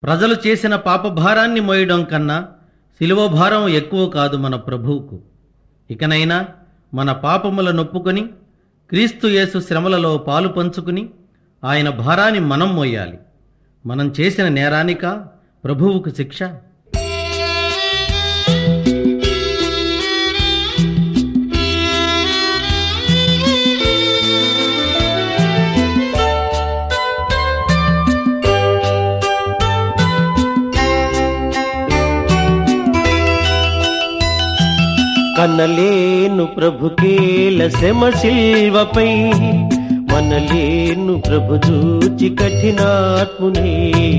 ప్రజలు చేసిన పాపభారాన్ని మోయడం కన్నా శిలువ భారం ఎక్కువ కాదు మన ప్రభువుకు. ఇకనైనా మన పాపముల నొప్పుకొని క్రీస్తు యేసు శ్రమలలో పాలు పంచుకుని ఆయన భారాన్ని మనం మోయాలి. మనం చేసిన నేరానిక ప్రభువుకు శిక్ష? కనలేను ప్రభుకేల శ్రమ శిల్వపై, మనలేను ప్రభు చూచి కఠినాత్మునై.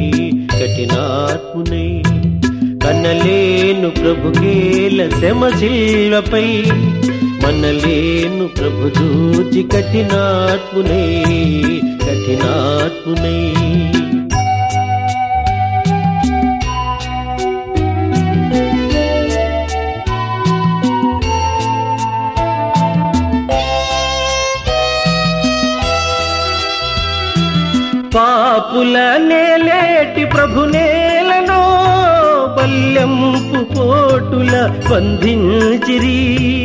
కనలేను ప్రభుకేల శ్రమ శిల్వపై, మనలేను ప్రభు చూచి కఠినాత్మునై. పాపుల నేలేటి ప్రభు నేలను బల్యంపు కోటుల బంధించిరి.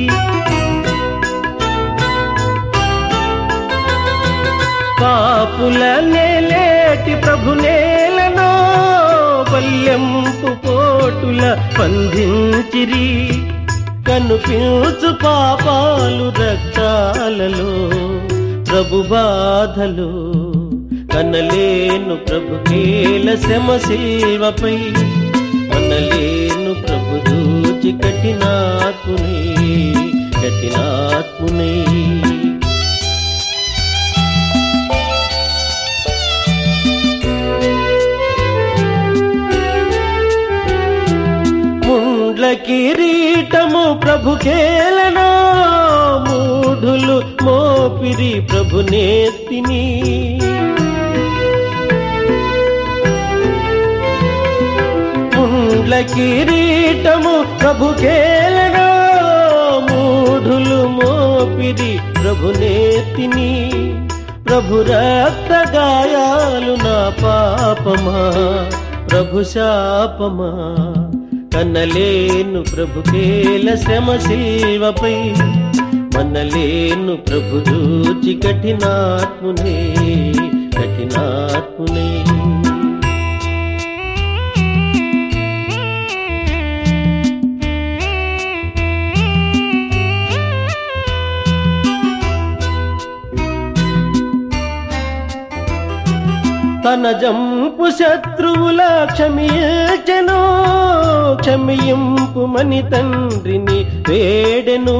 పాపుల నేలేటి ప్రభు నేలను బల్యంపు కోటుల బంధించిరి. కనుపించు పాపాలు రక్తాలలో ప్రభు బాధలు. కనలేను ప్రభుకేల శ్రమ శిల్వపై, మనలేను ప్రభు చూచి కఠినాత్మునై. ముండ్ల కిరీటము ప్రభుకేలను, మూఢులు మోపిరి ప్రభు నేత్తిని. ముండ్ల కిరీటము ప్రభుకేలను, మూఢులు మోపిరి ప్రభు నేత్తిని. ప్రభు రక్త గాయాలు నా పాపమా, ప్రభు శాపమా. కనలేను ప్రభుకేల శ్రమ శిల్వపై, మనలేను ప్రభు చూచి కఠినాత్మునై. తన జంపు శత్రువుల క్షమించెను, క్షమింపుమని తండ్రిని వేడెను.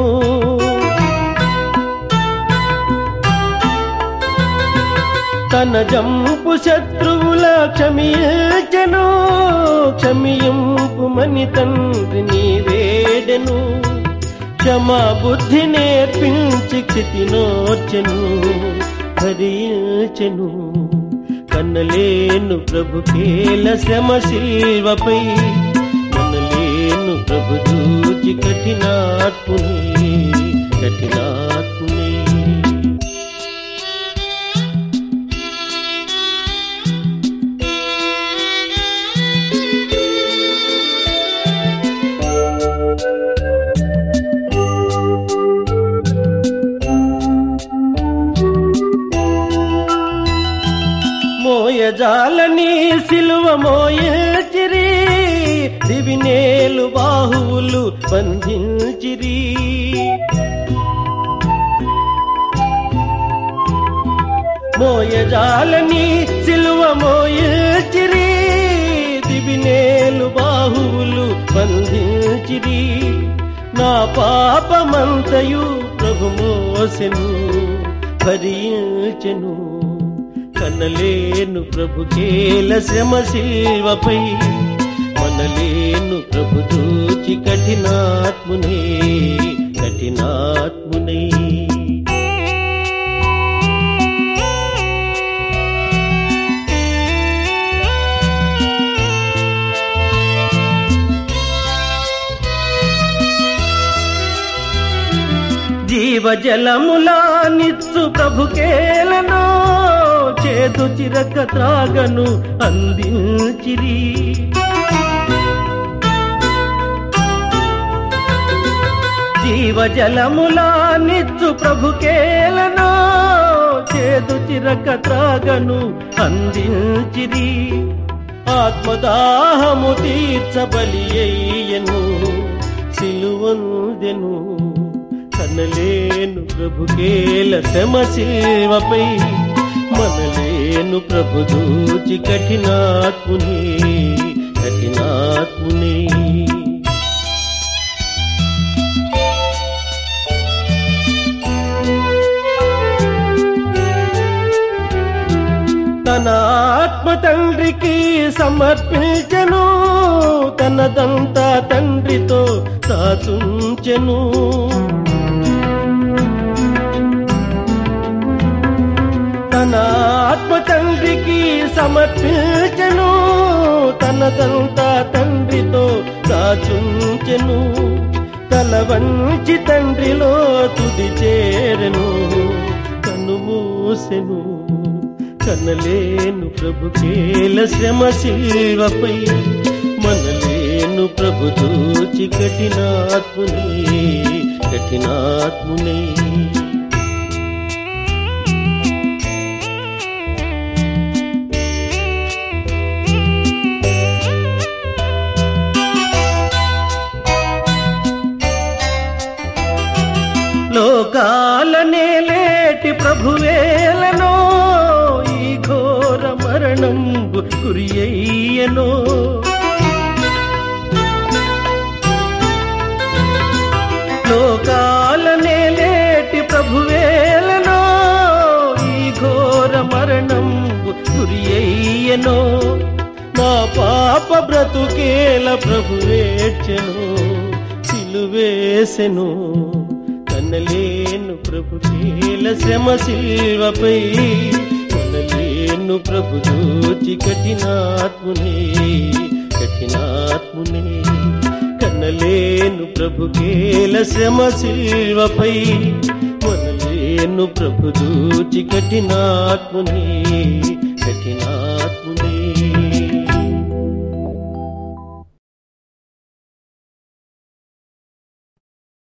తన జంపు శత్రువుల క్షమించెను, క్షమింపుమని తండ్రిని వేడెను. క్షమా బుద్ధి నేర్పించి క్షితినోర్చెను, భరించెను. కనలేను ప్రభుకేల శ్రమ శిల్వపై, మనలేను ప్రభు చూచి కఠినాత్మునై. మోయజాలని సిలువ మోయచిరి, దివినేలు బాహువులు బంధించిరి. మోయజాలని సిలువ మోయచిరి, దివినేలు బాహువులు బంధించిరి. నా పాపమంతయు ప్రభు మోసెను, భరించెను. కనలేను ప్రభుకేల శ్రమ శిల్వపై, మనలేను ప్రభు చూచి కఠినాత్మునై. జీవజలములా నిత్సు ప్రభుకేలను, చేదు చిరక త్రాగను అందించిరి. జీవజలములా నిచ్చు ప్రభుకేలనో చేదు చిరక త్రాగను అందించిరి. ఆత్మదాహము తీర్చబలి అయ్యను సిలువందెను. కనలేను ప్రభుకేల శ్రమ శిల్వపై, మనలేను ప్రభు దూచి కఠినాత్ముని కఠినాత్ముని. తన ఆత్మ తండ్రికి సమర్పించెను, తనదంతా తండ్రితో సాచుంచెను. తన ఆత్మ తండ్రికి సమర్పించెను, తనదంతా తండ్రితో సాచుంచెను. తల వంచి తండ్రిలో తుది చేరెను, కనుమూసెను. కనలేను ప్రభుకేల శ్రమ శిల్వపై, మనలేను ప్రభు దూచి కఠినాత్ముని కఠినాత్ముని. లోకాలనే లేటి ప్రభువేలనో ఈ ఘోర మరణంబు గురియయ్యనో. లోకాలనే లేటి ప్రభువేలనో ఈ ఘోర మరణంబు గురియయ్యనో. నా పాప బ్రతుకేల ప్రభువేర్చెను సిలువేసెను. కనలేను ప్రభుకేల శ్రమ శిల్వపై, కనలేను ప్రభు దూచి కఠినాత్ముని కఠినాత్ముని. కనలేను ప్రభుకేల శ్రమ శిల్వపై, మనలేను ప్రభు దూచి కఠినాత్ముని కఠినాత్ముని.